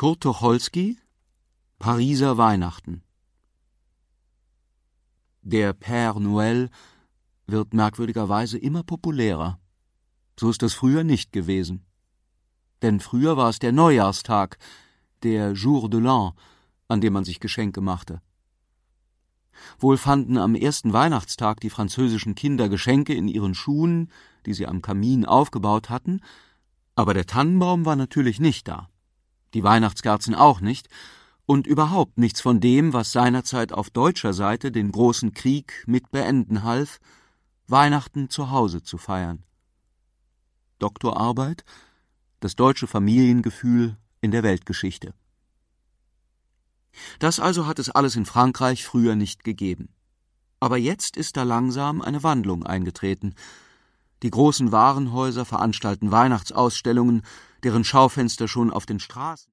Kurt Tucholsky, Pariser Weihnachten. Der Père Noël wird merkwürdigerweise immer populärer. So ist das früher nicht gewesen. Denn früher war es der Neujahrstag, der Jour de l'An, an dem man sich Geschenke machte. Wohl fanden am ersten Weihnachtstag die französischen Kinder Geschenke in ihren Schuhen, die sie am Kamin aufgebaut hatten, aber der Tannenbaum war natürlich nicht da, die Weihnachtskerzen auch nicht und überhaupt nichts von dem, was seinerzeit auf deutscher Seite den großen Krieg mit beenden half, Weihnachten zu Hause zu feiern. Doktorarbeit: Das deutsche Familiengefühl in der Weltgeschichte. Das also hat es alles in Frankreich früher nicht gegeben. Aber jetzt ist da langsam eine Wandlung eingetreten. Die großen Warenhäuser veranstalten Weihnachtsausstellungen, deren Schaufenster schon auf den Straßen